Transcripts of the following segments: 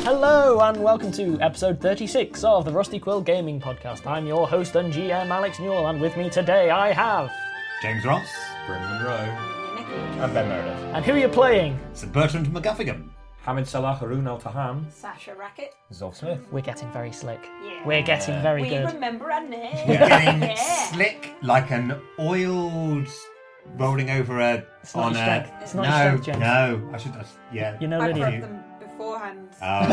Hello and welcome to episode 36 of the Rusty Quill Gaming Podcast. I'm your host and GM Alex Newell, and with me today I have... James Ross, Brendan Monroe, and Ben Meredith. And who are you playing? Sir Bertrand McGuffingham, Hamid Salah, Haroon Al-Taham, Sasha Racket. Zolf Smith. We're getting very slick. Yeah. We're getting very We good. remember our name. We're getting Yeah. slick like an oiled rolling over a... It's not on your a... strength. It's not your no, strength, James. no, I should... yeah. You know I Lydia. prepped them beforehand.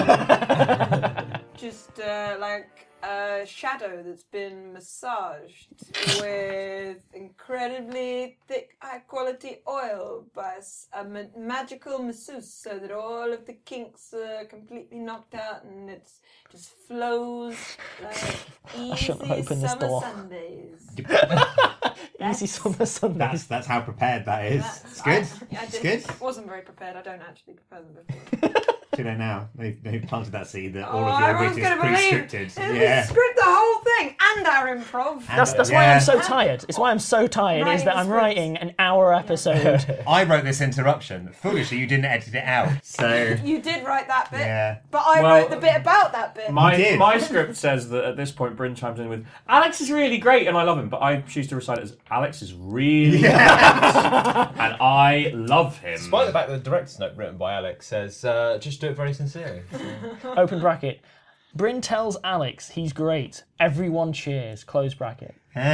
Oh. Just like a shadow that's been massaged with incredibly thick, high-quality oil by a magical masseuse, so that all of the kinks are completely knocked out and it just flows like shouldn't have easy opened this summer door. Sundays. Easy summer Sundays. That's how prepared that is. It's good. It's good. I wasn't very prepared. I don't actually prepare them before. Too late now. They've planted that seed that all Oh, of your everyone's wit is gonna believe pre-scripted. it. Yeah. Script the whole thing and our improv. That's why I'm so tired. It's why I'm so tired, is Writing that the I'm scripts. writing an hour episode. I wrote this interruption. Foolishly, you didn't edit it out. So, You did write that bit, yeah. but I Well, wrote the bit about that bit. You did. My script says that at this point Bryn chimes in with, Alex is really great and I love him, but I choose to recite it as, Alex is really great and I love him. Despite the fact that the director's note written by Alex says, just do it very sincerely. Open bracket. Bryn tells Alex he's great. Everyone cheers. Close bracket.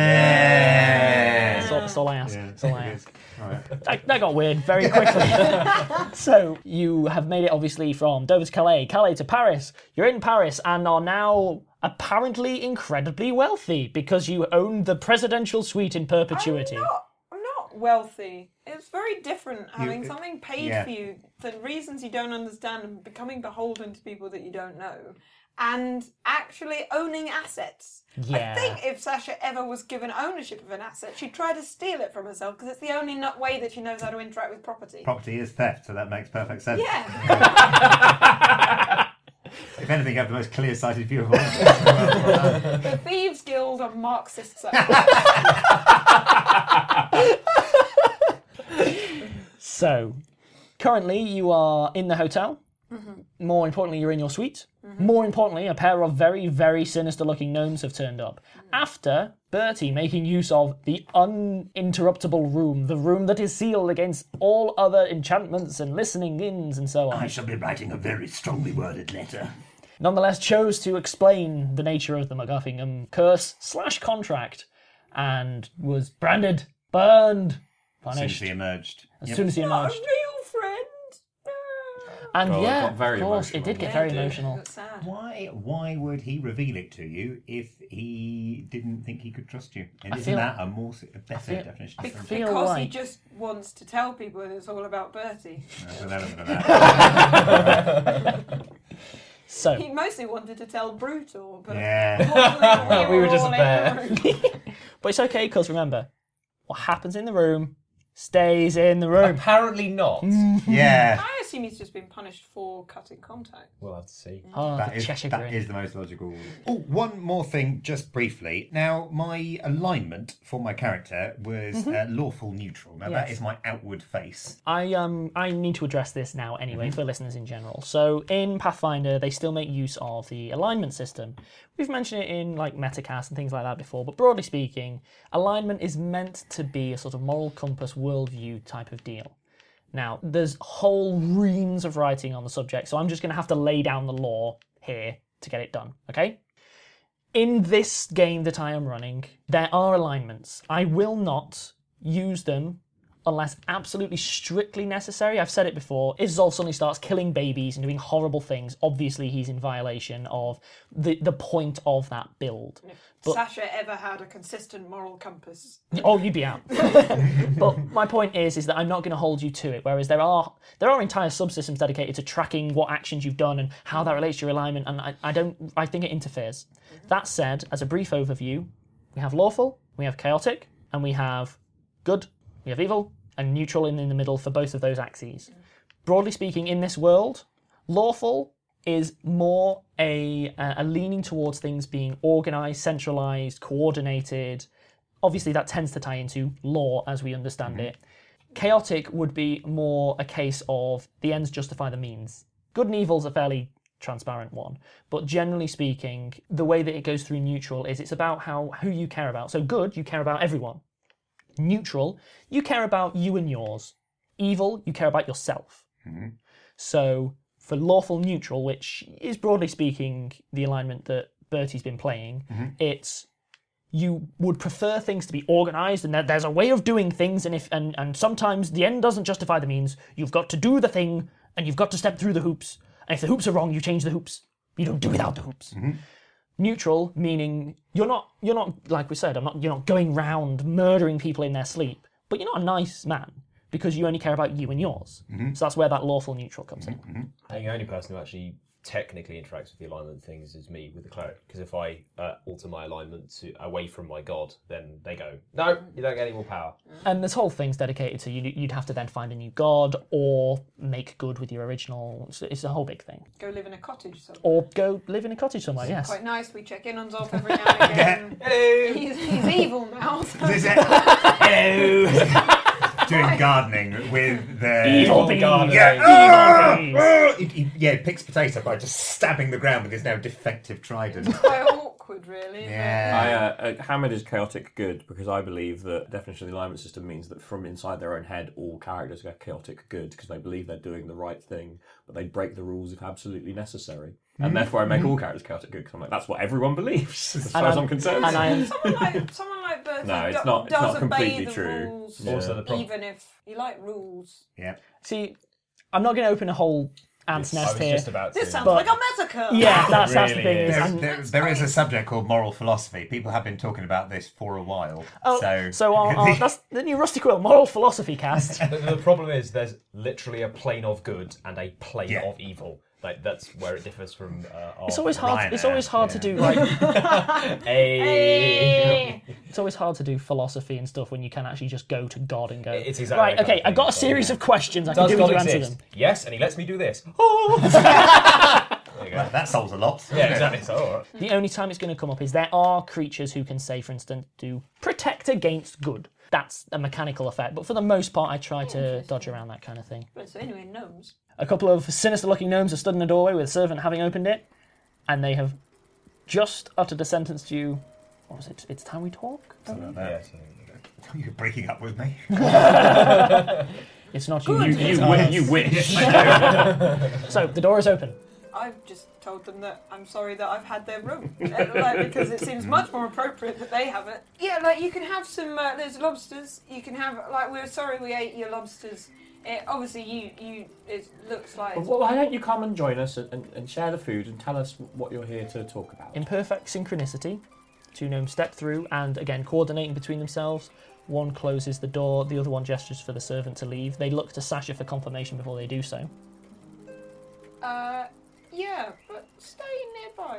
That's all I ask. Yeah. That's all I ask. All right. That got weird very quickly. So, you have made it obviously from Dover to Calais, Calais to Paris. You're in Paris and are now apparently incredibly wealthy because you own the presidential suite in perpetuity. I'm not wealthy. It's very different having something paid yeah. for you for reasons you don't understand and becoming beholden to people that you don't know. And actually owning assets. Yeah. I think if Sasha ever was given ownership of an asset, she'd try to steal it from herself because it's the only way that she knows how to interact with property. Property is theft, so that makes perfect sense. Yeah. If anything, you have the most clear-sighted view of all. The Thieves Guild are Marxists. So, currently you are in the hotel. Mm-hmm. More importantly, you're in your suite. More importantly, a pair of very, very sinister-looking gnomes have turned up. After Bertie making use of the uninterruptible room, the room that is sealed against all other enchantments and listening-ins and so on. I shall be writing a very strongly worded letter. Nonetheless chose to explain the nature of the McGuffingham curse/contract and was branded, burned, As soon as punished he emerged. as soon as he Not a emerged. real friend. And Oh, it yeah, got very of course, it emotional. did get Yeah, very it did. emotional. That's sad. Why would he reveal it to you if he didn't think he could trust you? And isn't feel- that a better feel- definition? I of friendship? feel Because he like- just wants to tell people it's all about Bertie. There's an element of that. So, He mostly wanted to tell Brutal, but Yeah. unfortunately We were just all in there. the room. but it's okay because remember, what happens in the room stays in the room. Apparently not. Yeah. I assume he's just been punished for cutting contact. We'll have to see. Oh, That the is, Cheshire that Grin. is the most logical. Oh, one more thing, just briefly. Now, my alignment for my character was lawful neutral. Now, that Yes. is my outward face. I need to address this now anyway for listeners in general. So in Pathfinder, they still make use of the alignment system. We've mentioned it in like Metacast and things like that before, but broadly speaking, alignment is meant to be a sort of moral compass worldview type of deal. Now, there's whole reams of writing on the subject, so I'm just going to have to lay down the law here to get it done, okay? In this game that I am running, there are alignments. I will not use them unless absolutely strictly necessary. I've said it before. If Zolf suddenly starts killing babies and doing horrible things, obviously he's in violation of the point of that build. But- Sasha ever had a consistent moral compass. Oh, you'd be out. But my point is that I'm not going to hold you to it. Whereas there are entire subsystems dedicated to tracking what actions you've done and how that relates to your alignment, and I think it interferes. That said, as a brief overview, we have lawful, we have chaotic, and we have good, we have evil, and neutral in the middle for both of those axes. Broadly speaking, in this world, lawful is more a leaning towards things being organised, centralised, coordinated. Obviously, that tends to tie into law as we understand it. Chaotic would be more a case of the ends justify the means. Good and evil's a fairly transparent one. But generally speaking, the way that it goes through neutral is it's about who you care about. So good, you care about everyone. Neutral, you care about you and yours. Evil, you care about yourself. So for lawful neutral, which is broadly speaking the alignment that Bertie's been playing, it's you would prefer things to be organised and that there's a way of doing things, and sometimes the end doesn't justify the means. You've got to do the thing and you've got to step through the hoops. And if the hoops are wrong, you change the hoops. You don't do without the hoops. Neutral, meaning you're not like we said, you're not going round murdering people in their sleep, but you're not a nice man because you only care about you and yours. So that's where that lawful neutral comes in. I think the only person who actually technically interacts with the alignment things is me with the cleric, because if I alter my alignment away from my god, then they go, no, you don't get any more power. And this whole thing's dedicated to you'd have to then find a new god or make good with your original. It's a whole big thing. Go live in a cottage somewhere. Or go live in a cottage somewhere, yes. Quite nice. We check in on Zolf every now and again. Hello! He's evil now. Hello. Doing gardening with the Evil bees. gardening. He picks potato by just stabbing the ground with his now defective trident. Quite awkward, really. Yeah. Hamid is chaotic good because I believe that the definition of the alignment system means that from inside their own head, all characters are chaotic good because they believe they're doing the right thing, but they break the rules if absolutely necessary. And therefore I make all characters chaotic good because I'm like, that's what everyone believes, as far as I'm concerned. And I Someone like Bertie No, it's not does obey completely the true. rules, Yeah. Also the even if you like rules. Yeah. see, I'm not going to open a whole ant's I nest was here. just about to. This sounds But- like a massacre. Yeah, that's the really thing. is. There is a subject called moral philosophy. People have been talking about this for a while. So that's the new Rusty Quill Moral Philosophy cast. The problem is there's literally a plane of good and a plane Yeah. of evil. Like that's where it differs from. It's always hard. Ryanair, It's always hard to do like. It's always hard to do philosophy and stuff when you can actually just go to God and go. It's exactly right. that kind Okay, of I've got a thing, series of questions. I can Does do God with you answer exist? them. Yes, and he lets me do this. There you go. That solves a lot. Yeah, exactly. So, all right. The only time it's going to come up is there are creatures who can say, for instance, do protect against good. That's a mechanical effect, but for the most part, I try to dodge around that kind of thing. But so anyway, gnomes. A couple of sinister-looking gnomes have stood in a doorway with a servant having opened it, and they have just uttered a sentence to you. What was it? It's time we talk? Yeah, so, You're breaking up with me. It's not you. Good. You wish. So, the door is open. I've just told them that I'm sorry that I've had their room, because it seems much more appropriate that they have it. Yeah, like you can have some. There's lobsters. You can have we're sorry we ate your lobsters. Obviously, you. It looks like. Well, why don't you come and join us and share the food and tell us what you're here to talk about? In perfect synchronicity, two gnomes step through and, again, coordinating between themselves. One closes the door, the other one gestures for the servant to leave. They look to Sasha for confirmation before they do so. Yeah, but stay nearby.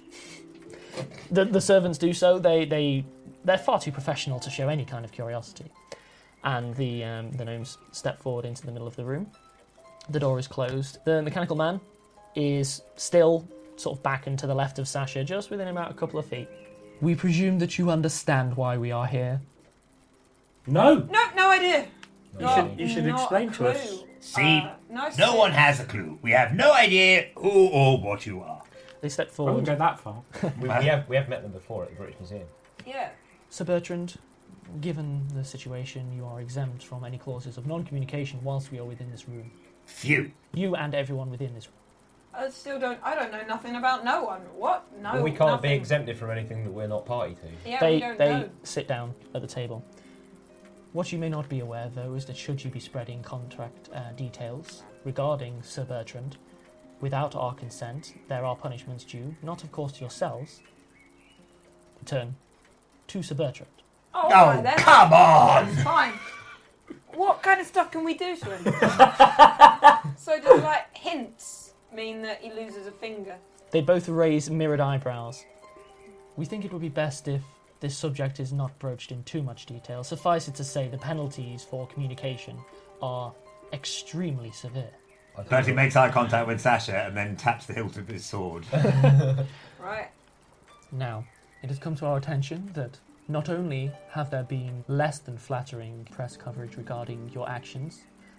The servants do so. They're far too professional to show any kind of curiosity. And the gnomes step forward into the middle of the room. The door is closed. The mechanical man is still sort of back and to the left of Sasha, just within about a couple of feet. We presume that you understand why we are here. No! No idea. You should explain to us. See, Nice no one has a clue. We have no idea who or what you are. They step I wouldn't forward. go that far. we have met them before at the British Museum. Yeah. Sir Bertrand, given the situation, you are exempt from any clauses of non-communication whilst we are within this room. Phew. You and everyone within this room. I don't know nothing about no one. What? No. Well, we can't nothing. be exempted from anything that we're not party to. Yeah, we They don't they know. sit down at the table. What you may not be aware, though, is that should you be spreading contract details regarding Sir Bertrand without our consent, there are punishments due, not of course to yourselves, in turn to Sir Bertrand. Oh, Oh, alright then. come on! Fine. What kind of stuff can we do to him? So does hints mean that he loses a finger? They both raise mirrored eyebrows. We think it would be best if this subject is not broached in too much detail. Suffice it to say, the penalties for communication are extremely severe. Bertie makes eye contact with Sasha and then taps the hilt of his sword. Right. Now, it has come to our attention that not only have there been less than flattering press coverage regarding your actions,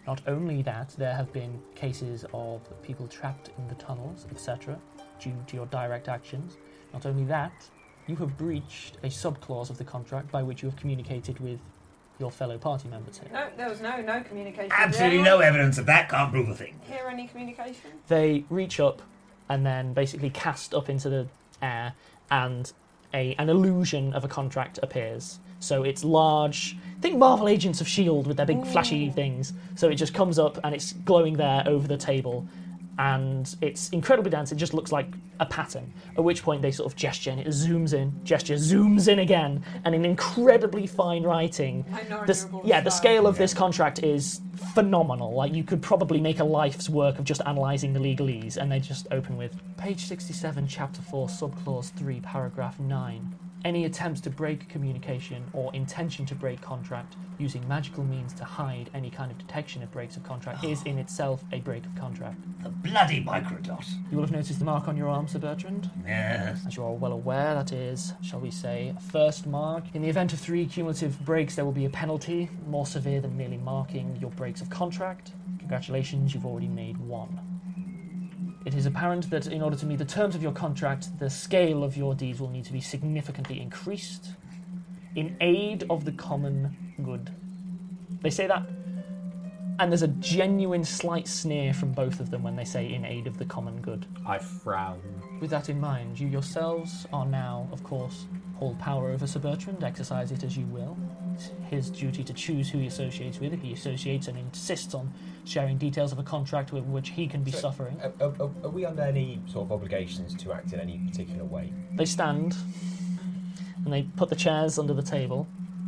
Not only that, there have been cases of people trapped in the tunnels, etc., due to your direct actions. Not only that, you have breached a subclause of the contract by which you have communicated with your fellow party members here. No, there was no communication. Absolutely Did no anyone evidence of that. Can't prove a thing. hear any communication? They reach up and then basically cast up into the air, and an illusion of a contract appears. So it's large. Think Marvel Agents of S.H.I.E.L.D. with their big flashy things. So it just comes up and it's glowing there over the table. And it's incredibly dense. It just looks like a pattern. At which point they sort of gesture and it zooms in, zooms in again, and in incredibly fine writing. The scale of this contract is phenomenal. Like, you could probably make a life's work of just analysing the legalese, and they just open with page 67, chapter 4, subclause 3, paragraph 9. Any attempts to break communication or intention to break contract using magical means to hide any kind of detection of breaks of contract is in itself a break of contract. The bloody microdot. You will have noticed the mark on your arm, Sir Bertrand. Yes. As you are well aware, that is, shall we say, a first mark. In the event of 3 cumulative breaks, there will be a penalty, more severe than merely marking your breaks of contract. Congratulations, you've already made 1. It is apparent that in order to meet the terms of your contract, the scale of your deeds will need to be significantly increased in aid of the common good. They say that, and there's a genuine slight sneer from both of them when they say in aid of the common good. I frown. With that in mind, you yourselves are now, of course, hold power over Sir Bertrand, exercise it as you will. It's his duty to choose who he associates with. If he associates and insists on sharing details of a contract with which he can be suffering. Are we under any sort of obligations to act in any particular way? They stand, and they put the chairs under the table.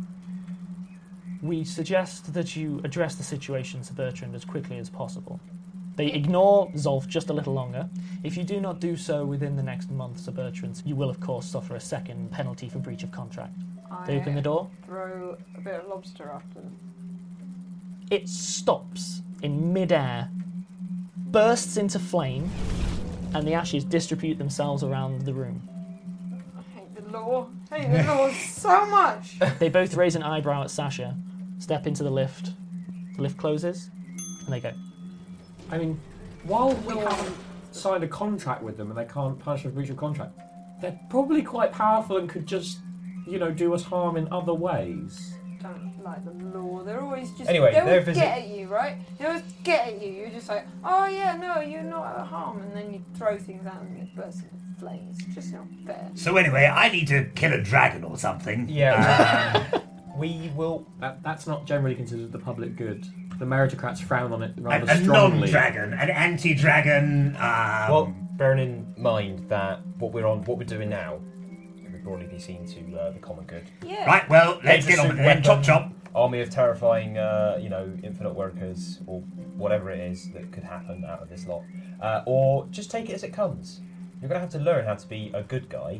We suggest that you address the situation, Sir Bertrand, as quickly as possible. They ignore Zolf just a little longer. If you do not do so within the next month, Sir Bertrand, you will of course suffer a second penalty for breach of contract. They open the door. Throw a bit of lobster after them. It stops in mid-air, bursts into flame, and the ashes distribute themselves around the room. I hate the law. I hate the law so much. They both raise an eyebrow at Sasha, step into the lift. The lift closes, and they go. I mean, while we haven't signed a contract with them and they can't punish us for breach of contract, they're probably quite powerful and could just, do us harm in other ways. Don't like the law. They're always just. Anyway, they always get at you, right? They always get at you. You're just like, oh yeah, no, you're not at harm, and then you throw things out and it bursts into flames. It's just not fair. So anyway, I need to kill a dragon or something. Yeah. We will. That's not generally considered the public good. The meritocrats frown on it rather A strongly. non-dragon, an anti-dragon. Well, bearing in mind that what we're doing now would broadly be seen to the common good. Yeah. Right, well, let's get on with it. Chop chop. Army of terrifying, infinite workers, or whatever it is that could happen out of this lot. Or just take it as it comes. You're going to have to learn how to be a good guy.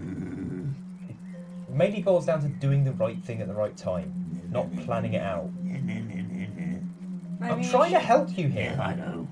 It mainly boils down to doing the right thing at the right time, not planning it out. I'm trying to help you here. Yeah, I know.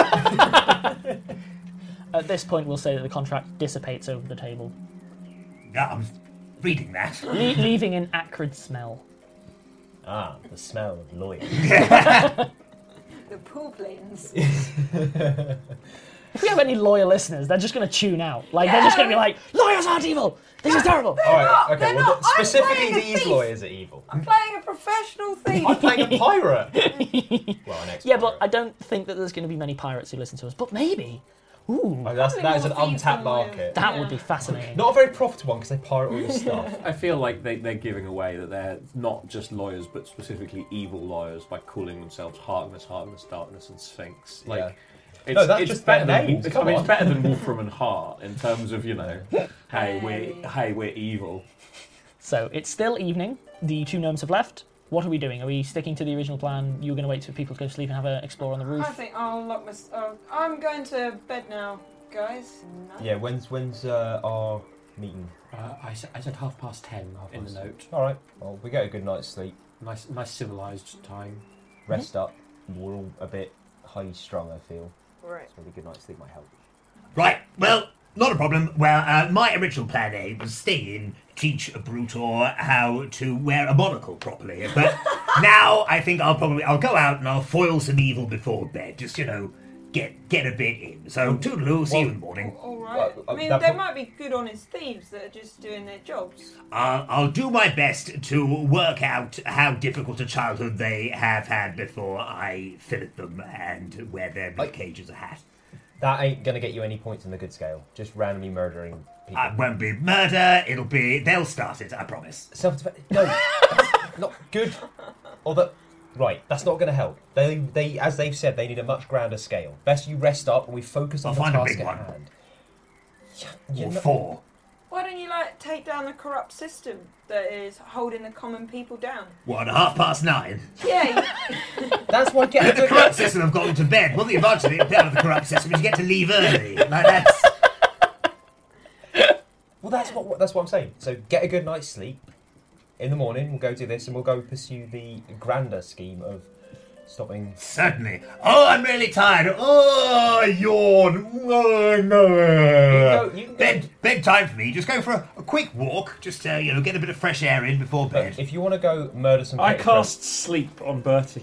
At this point, we'll say that the contract dissipates over the table, Yeah, I'm reading that. leaving an acrid smell. Ah, the smell of lawyers. The pool planes. If we have any lawyer listeners, they're just going to tune out. Like, they're just going to be like, lawyers aren't evil! This is terrible! Alright, okay, they're well, not. I'm specifically playing a these thief. lawyers are evil. I'm playing a professional thief. I'm playing a pirate! Well, an ex-pirate. Yeah, but I don't think that there's going to be many pirates who listen to us. But maybe. Ooh, Oh, that is an More thieves untapped than lawyers. market. that would be fascinating. Not a very profitable one because they pirate all your stuff. I feel like they're giving away that they're not just lawyers, but specifically evil lawyers by calling themselves Harkness, Darkness, and Sphinx. Like, Yeah. it's, No, that's it's just better their than names, it's, come it's on. better than Wolfram and Hart in terms of hey, we're evil. So it's still evening. The 2 gnomes have left. What are we doing? Are we sticking to the original plan? You're going to wait for people to go to sleep and have an explore on the I roof? think I'll lock my. I'm going to bed now, guys. No. Yeah, when's our meeting? I said 10:30 in the note. Alright, well, we get a good night's sleep, Nice civilized time. rest up. We're all a bit high strung, I feel. Right. So maybe a good night's sleep might help. Right, well, Not a problem. Well, my original plan A was stay in, teach Brutor how to wear a monocle properly. But now I think I'll go out and I'll foil some evil before bed. Just, get a bit in. So, toodaloo, see you in the morning. All right. Well, I mean, that there pro- might be good, honest thieves that are just doing their jobs. I'll do my best to work out how difficult a childhood they have had before I fillet them and wear their rib cage as a hat. That ain't going to get you any points in the good scale. Just randomly murdering people. It won't be murder, they'll start it, I promise. Self-defense. No, that's not good. Right, that's not going to help. They, as they've said, they need a much grander scale. Best you rest up and we focus on I'll the find a task big at one. hand. Or 4. Why don't you, take down the corrupt system that is holding the common people down? What, 9:30? Yeah, That's why The getting corrupt system have gone to bed. Well, the advantage of the corrupt system is you get to leave early. That's... Well, that's what I'm saying. So get a good night's sleep. In the morning, we'll go do this and we'll go pursue the grander scheme of stopping. Certainly. Oh, I'm really tired. Oh, yawn. Oh, no. You can go. Bedtime for me. Just go for a quick walk. Just, get a bit of fresh air in before bed. If you want to go murder some I people- cast sleep on Bertie.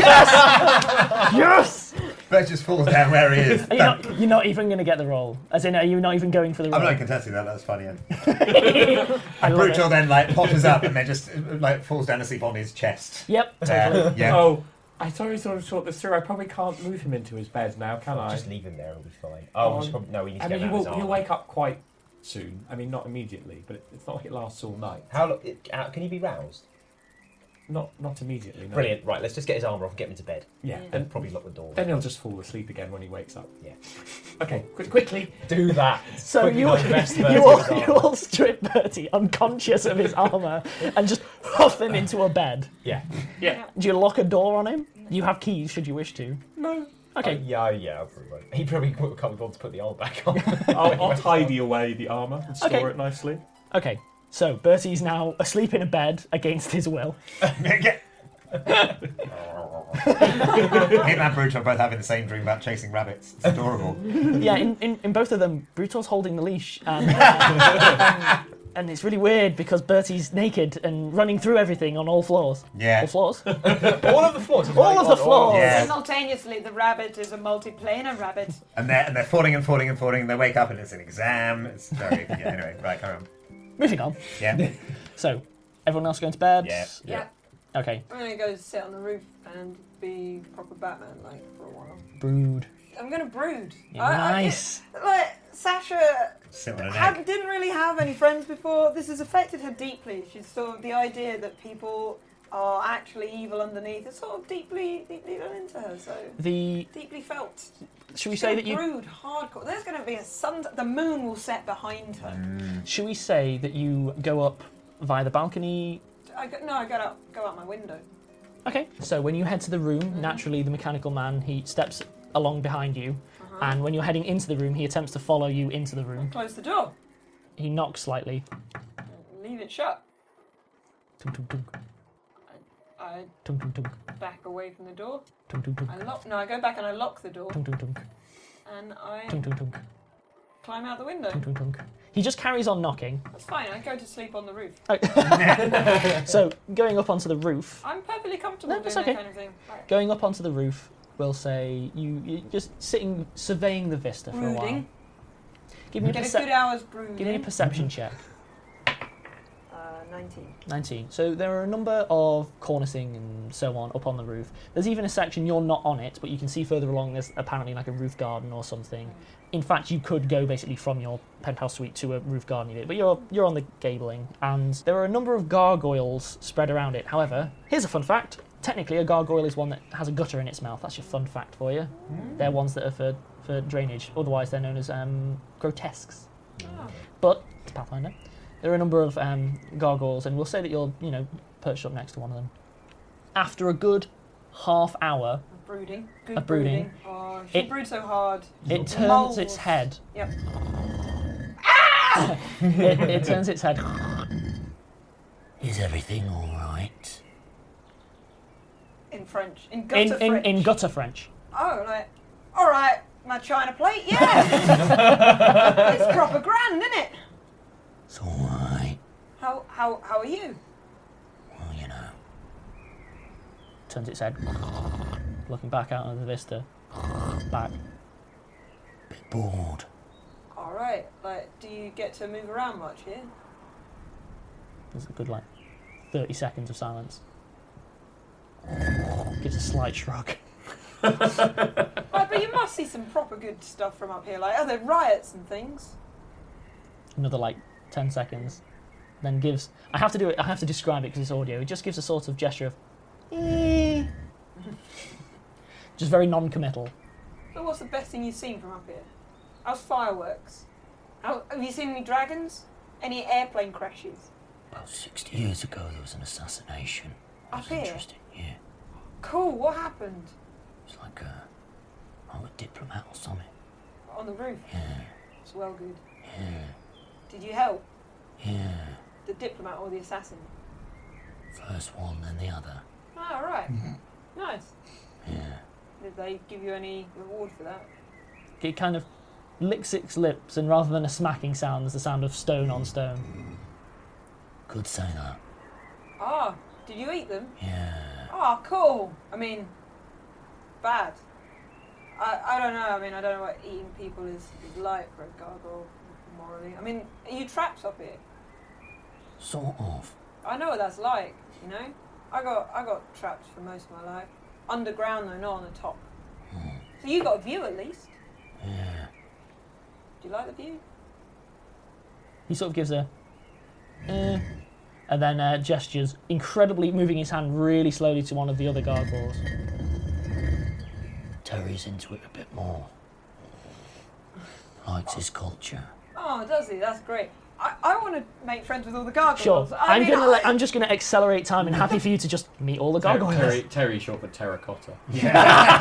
Yes! Bert just falls down where he is. You're not even going to get the roll. As in, are you not even going for the roll? I'm not contesting that. That's funny. I love Brutal it. then potters up and then just falls down asleep on his chest. Yep, totally. Yeah. Oh, I thought this through. I probably can't move him into his bed now, can I? Just leave him there, it'll be fine. Oh, we should probably, no, we need to I get mean, him out of his he'll armor. wake up quite soon. I mean, not immediately, but it's not like it lasts all night. Can he be roused? Not immediately. No. Brilliant. Right, let's just get his armor off and get him into bed. Yeah. And probably lock the door. Then he'll just fall asleep again when he wakes up. Yeah. Okay, quickly. Do that. So Quickly you divest you Bertie all, of his you armor. all strip Bertie unconscious of his armour and just huff him into a bed. Yeah. Yeah. Do you lock a door on him? You have keys should you wish to. No. Okay. Yeah, I'll probably won't. He probably can't be bothered to put the armor back on. I'll tidy away the armour and store Okay. it nicely. Okay. So Bertie's now asleep in a bed against his will. Him and Brutal are both having the same dream about chasing rabbits. It's adorable. Yeah, in both of them, Brutal's holding the leash, and it's really weird because Bertie's naked and running through everything on all floors. Yeah. All floors? All of the floors. he's All running of the on floors. Yeah. Simultaneously, the rabbit is a multiplanar rabbit. And they're falling and falling and falling, and they wake up and it's an exam. It's very... Yeah, anyway, right, carry on. Moving on. Yeah. So, everyone else going to bed? Yeah. Yeah. Okay. I'm gonna go sit on the roof and be proper Batman, for a while. Brood. I'm gonna brood. Yeah, nice. Sasha Sit on an egg. didn't really have any friends before. This has affected her deeply. She's sort of the idea that people are actually evil underneath. It's sort of deeply done into her. So deeply felt. Should we say that you? brood hardcore? There's going to be a sun. The moon will set behind her. Should we say that you go up via the balcony? I go out my window. Okay. So when you head to the room, naturally the mechanical man he steps along behind you, and when you're heading into the room, he attempts to follow you into the room. Close the door. He knocks slightly. Leave it shut. Tunk, tunk, tunk. I Tunk, tunk, tunk. back away from the door. Tunk, tunk, tunk. I go back and I lock the door, Tunk, tunk, tunk. and I Tunk, tunk, tunk. climb out the window. Tunk, tunk, tunk. He just carries on knocking. That's fine. I go to sleep on the roof. So going up onto the roof. I'm perfectly comfortable No, doing that's okay. that kind of thing. Right. Going up onto the roof, we'll say you're just sitting, surveying the vista for a while. Brooding. Give me a, Get a good hour's brooding. give me a perception check. 19. 19. So there are a number of cornicing and so on up on the roof. There's even a section you're not on it, but you can see further along there's apparently like a roof garden or something. In fact, you could go basically from your penthouse suite to a roof garden bit, but you're on the gabling, and there are a number of gargoyles spread around it. However, here's a fun fact. Technically, a gargoyle is one that has a gutter in its mouth. That's your fun fact for you. They're ones that are for drainage. Otherwise, they're known as grotesques. Oh. But it's Pathfinder. There are a number of gargoyles, and we'll say that you're, perched up next to one of them. After a good half hour, Brooding. Good Of brooding. Oh, she It- broods so hard. it turns Moles. its head. Yep. It turns its head. Is everything all right? In French. In gutter French. In gutter French. Oh, all right. My china plate? Yeah! It's proper How are you? Well, you know. Turns its head, looking back out of the vista. Back. Bit bored. All right. Like, do you get to move around much here? There's a good, 30 seconds of silence. Gives a slight shrug. Right, but you must see some proper good stuff from up here. Like, are there riots and things? Another, 10 seconds. Then gives... I have to describe it because it's audio. It just gives a sort of gesture of... just very non-committal. So what's the best thing you've seen from up here? How's fireworks? Have you seen any dragons? Any airplane crashes? About 60 years ago, there was an assassination. Up here? Interesting, yeah. Cool, what happened? It's like a diplomat or something. On the roof? Yeah, It's well good. yeah, Did you help? yeah. The diplomat or the assassin? First one, then the other. Oh, right. Nice. Yeah. Did they give you any reward for that? It kind of licks its lips, and rather than a smacking sound, there's the sound of stone on stone. Could say that. Ah, did you eat them? Yeah. Oh, cool. I mean, bad. I don't know. I mean, I don't know what eating people is like for a gargoyle, morally. I mean, are you trapped up here? Sort of. I know what that's like, you know? I got trapped for most of my life. Underground though, not on the top. So you got a view at least. Yeah. Do you like the view? He sort of gives a... and then gestures, incredibly moving his hand really slowly to one of the other gargoyles. Terry's into it a bit more. Likes his culture. Oh, does he? That's great. I want to make friends with all the gargoyles. Sure, I mean, I'm just going to accelerate time and happy for you to just meet all the gargoyles. Terry short for terracotta. Yeah.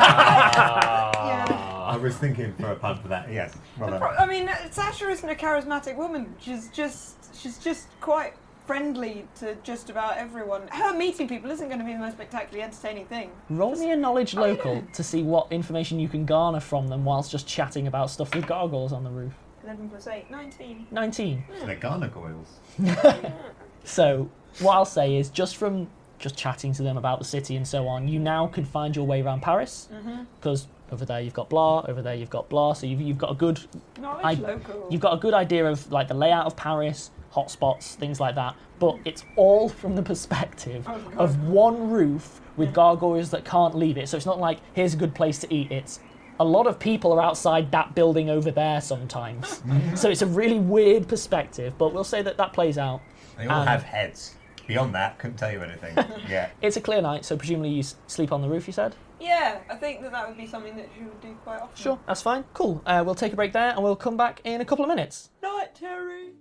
I was thinking for a pun for that. Yes. Well done. I mean, Sasha isn't a charismatic woman. She's just quite friendly to just about everyone. Her meeting people isn't going to be the most spectacularly entertaining thing. Roll me a knowledge local to see what information you can garner from them whilst just chatting about stuff with gargoyles on the roof. 11 plus 8, 19. 19. So they're gargoyles. So what I'll say is just from just chatting to them about the city and so on, you now can find your way around Paris because over there you've got blah, over there you've got blah. So you've got a good Knowledge local. you've got a good idea of the layout of Paris, hotspots, things like that. But it's all from the perspective of one roof with gargoyles that can't leave it. So it's not like here's a good place to eat. It's a lot of people are outside that building over there sometimes. So it's a really weird perspective, but we'll say that plays out. They all have heads. Beyond that, couldn't tell you anything. Yeah. It's a clear night, so presumably you sleep on the roof, you said? Yeah, I think that would be something that you would do quite often. Sure, that's fine. Cool. We'll take a break there and we'll come back in a couple of minutes. Night, Terry.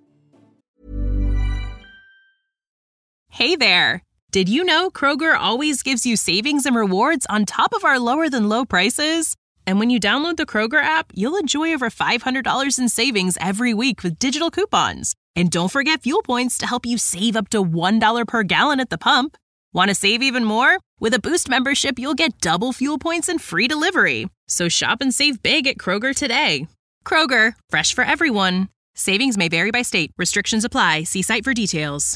Hey there! Did you know Kroger always gives you savings and rewards on top of our lower-than-low prices? And when you download the Kroger app, you'll enjoy over $500 in savings every week with digital coupons. And don't forget fuel points to help you save up to $1 per gallon at the pump. Want to save even more? With a Boost membership, you'll get double fuel points and free delivery. So shop and save big at Kroger today. Kroger, fresh for everyone. Savings may vary by state. Restrictions apply. See site for details.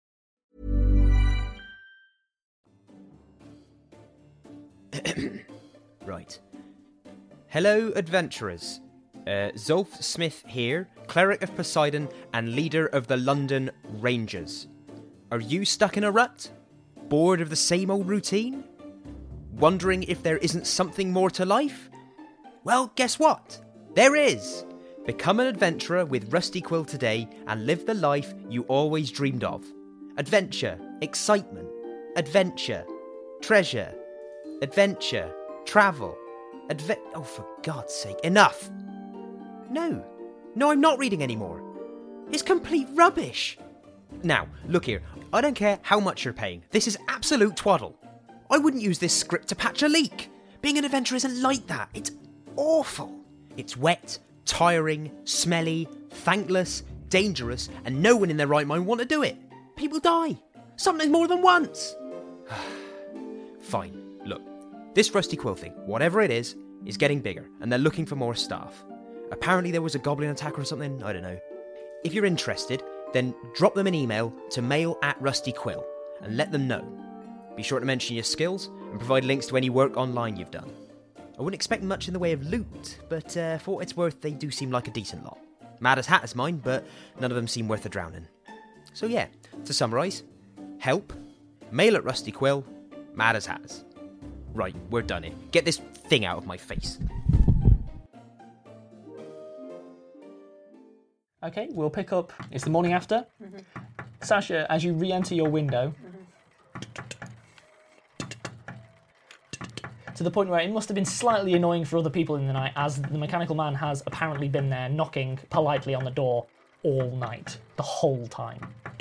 Right. Hello, adventurers. Zolf Smith here, cleric of Poseidon and leader of the London Rangers. Are you stuck in a rut? Bored of the same old routine? Wondering if there isn't something more to life? Well, guess what? There is! Become an adventurer with Rusty Quill today and live the life you always dreamed of. Adventure, excitement, adventure, treasure, adventure, travel, oh, for God's sake, enough! No, I'm not reading anymore. It's complete rubbish. Now, look here, I don't care how much you're paying. This is absolute twaddle. I wouldn't use this script to patch a leak. Being an adventurer isn't like that. It's awful. It's wet, tiring, smelly, thankless, dangerous, and no one in their right mind want to do it. People die. Sometimes more than once. Fine, look. This Rusty Quill thing, whatever it is getting bigger, and they're looking for more staff. Apparently there was a goblin attack or something, I don't know. If you're interested, then drop them an email to mail@rustyquill and let them know. Be sure to mention your skills and provide links to any work online you've done. I wouldn't expect much in the way of loot, but for what it's worth, they do seem like a decent lot. Mad as Hatter's mine, but none of them seem worth a drowning. So yeah, to summarise, help, mail@rustyquill, Mad as Hatters. Right, we're done here. Get this thing out of my face. Okay, we'll pick up. It's the morning after. Sasha, as you re-enter your window, to the point where it must have been slightly annoying for other people in the night, as the mechanical man has apparently been there knocking politely on the door all night, the whole time.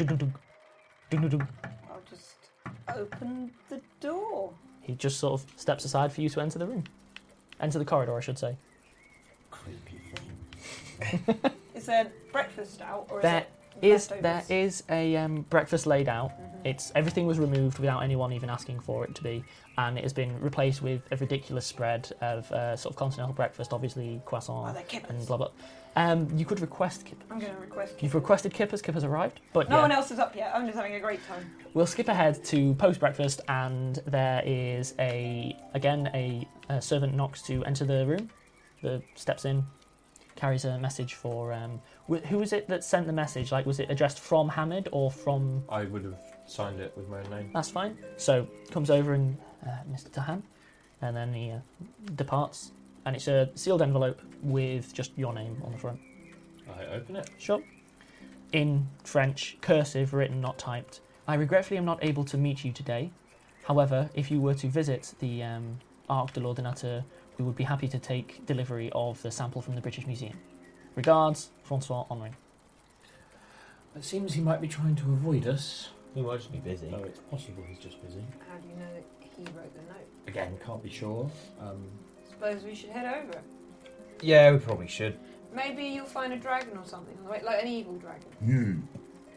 I'll just open the door. He just sort of steps aside for you to enter the room. Enter the corridor, I should say. Creepy thing. Is there breakfast out, or There is is a breakfast laid out. Everything was removed without anyone even asking for it to be, and it has been replaced with a ridiculous spread of sort of continental breakfast, obviously croissant they're kippers. and blah blah. You could request kippers. I'm going to request. You've requested kippers. Kippers arrived, but No yeah. one else is up yet. I'm just having a great time. We'll skip ahead to post breakfast, and there is a servant knocks to enter the room. Steps in, carries a message for who is it that sent the message? Like, was it addressed from Hamid or from? I would have signed it with my own name. That's fine. So comes over and Mr. Tahan, and then he departs, and it's a sealed envelope with just your name on the front. I open it. Sure. In French, cursive, written, not typed. I regretfully am not able to meet you today. However, if you were to visit the Arc de l'Ordinateur, we would be happy to take delivery of the sample from the British Museum. Regards, Francois Henri. It seems he might be trying to avoid us. He might just be busy. So it's possible he's just busy. How do you know that he wrote the note? Again, can't be sure. Suppose we should head over. Yeah, we probably should. Maybe you'll find a dragon or something, like an evil dragon.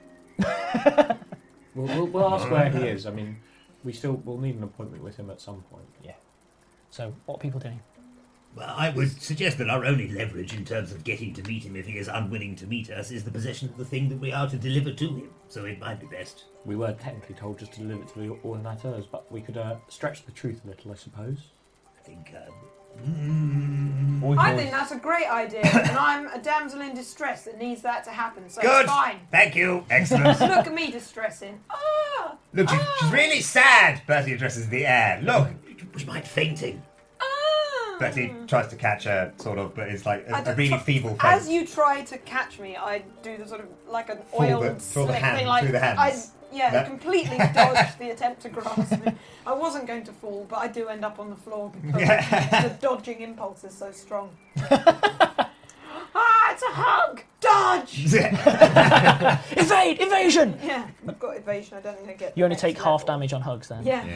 We'll ask where he is. I mean, we'll need an appointment with him at some point. Yeah. So, what are people doing? Well, I would suggest that our only leverage in terms of getting to meet him if he is unwilling to meet us is the possession of the thing that we are to deliver to him. So it might be best. We were technically told just to deliver it to the ordinateurs, but we could stretch the truth a little, I suppose. I think. I think that's a great idea, and I'm a damsel in distress that needs that to happen, so Good. it's fine. Thank you. Excellent. Look at me distressing. Ah! Look, she's really sad. Bertie addresses the air. Look, she might fainting. Bertie tries to catch her, sort of, but it's like I a don't really try- feeble face. As you try to catch me, I do the sort of like an oiled through the slick hand- thing, like through the hands. I completely dodged the attempt to grasp me. I wasn't going to fall, but I do end up on the floor because the dodging impulse is so strong. It's a hug! Dodge! Evade! Evasion! Yeah, I've got evasion. I don't think I get. You only the take next half level. damage on hugs then. Yeah.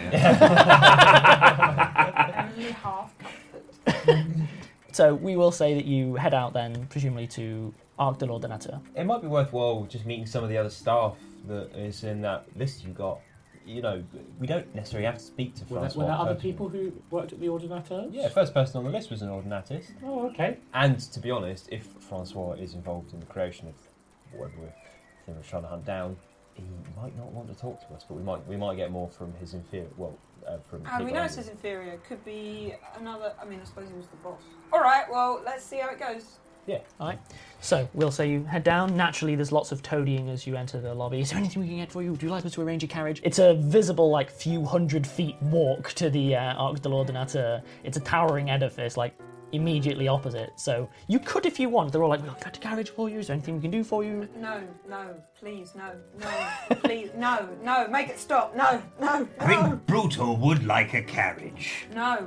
Only half comfort. So we will say that you head out then, presumably to Arc de l'Ordinateur. It might be worthwhile just meeting some of the other staff that is in that list you got. You know, we don't necessarily have to speak to Were Francois. there other personally. people who worked at the ordinateurs? Yeah, first person on the list was an ordinatist. Oh, okay. And to be honest, if Francois is involved in the creation of whatever we're trying to hunt down, he might not want to talk to us, but we might get more from his inferior. Well, from We people know under it's his him. inferior. Could be another. I mean, I suppose he was the boss. All right. Well, let's see how it goes. Alright. So we'll say you head down. Naturally, there's lots of toadying as you enter the lobby. Is there anything we can get for you? Would you like us to arrange a carriage? It's a visible, like, few hundred feet walk to the Arc de l'Ordinateur. It's a towering edifice, like, immediately opposite. So you could, if you want. They're all like, we'll get a carriage for you. Is there anything we can do for you? No, please, no, please, no, make it stop. No. I think Brutal would like a carriage. No.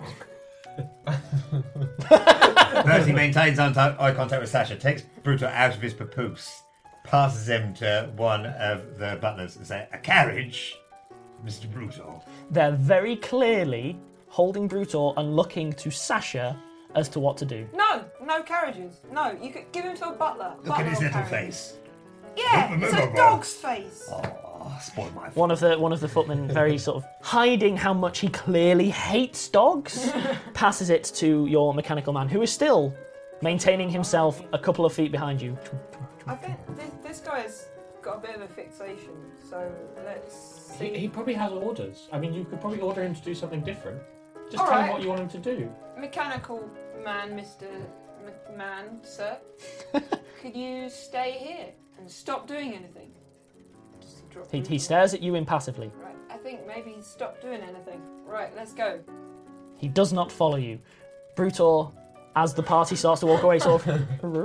Bertie maintains eye contact with Sasha, takes Brutal out of his papoose, passes him to one of the butlers and says, "A carriage, Mr. Brutal." They're very clearly holding Brutal and looking to Sasha as to what to do. No carriages. No, you could give him to a butler. Look at his Butler or little carriage. face. Yeah, it's a dog's face. Oh, spoil my One of the footmen, very sort of hiding how much he clearly hates dogs, passes it to your mechanical man, who is still maintaining himself a couple of feet behind you. I think This guy's got a bit of a fixation, so let's see. He probably has orders. I mean, you could probably order him to do something different. Just All tell him right. what you want him to do. Mechanical man, Mr. McMahon, sir. Could you stay here and stop doing anything? Just drop He Brutor. stares at you impassively. Right, I think maybe he's stopped doing anything. Right, let's go. He does not follow you. Brutor, as the party starts to walk away, sort of.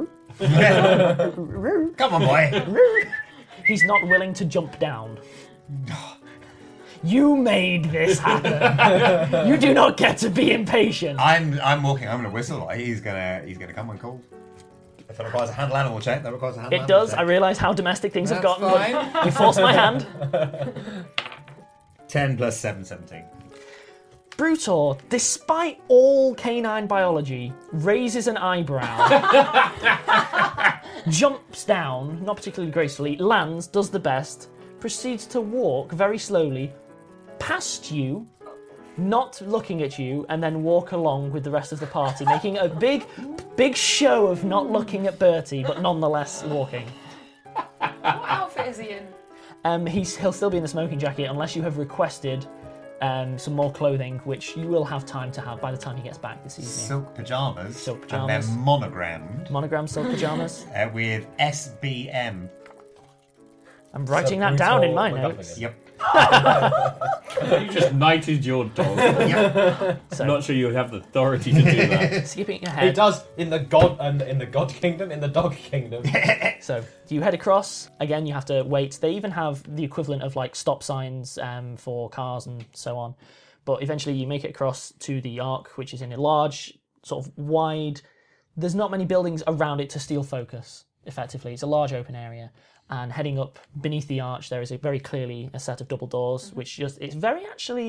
Come on, boy. He's not willing to jump down. You made this happen. You do not get to be impatient. I'm walking. I'm gonna whistle. He's gonna come when called. If that requires a handle animal check, that requires a handle It animal does. check. I realise how domestic things have That's gotten. fine. But you forced my hand. 10 plus 7, 17. Brutor, despite all canine biology, raises an eyebrow, jumps down, not particularly gracefully, lands, does the best, proceeds to walk very slowly past you, not looking at you, and then walk along with the rest of the party, making a big show of not looking at Bertie, but nonetheless walking. What outfit is he in? He'll still be in the smoking jacket unless you have requested some more clothing, which you will have time to have by the time he gets back this evening. Silk pyjamas. Silk And pyjamas. they're monogrammed Monogram silk pyjamas. with SBM. I'm writing So that down in Brutor my McGuffin. notes. Yep. You just knighted your dog. I'm not sure you have the authority to do that. Skipping He ahead. does in the God Kingdom, in the Dog Kingdom. So you head across. Again, you have to wait. They even have the equivalent of like stop signs for cars and so on. But eventually you make it across to the Ark, which is in a large, sort of wide... There's not many buildings around it to steal focus, effectively. It's a large open area. And heading up beneath the arch, there is very clearly a set of double doors, which it's very actually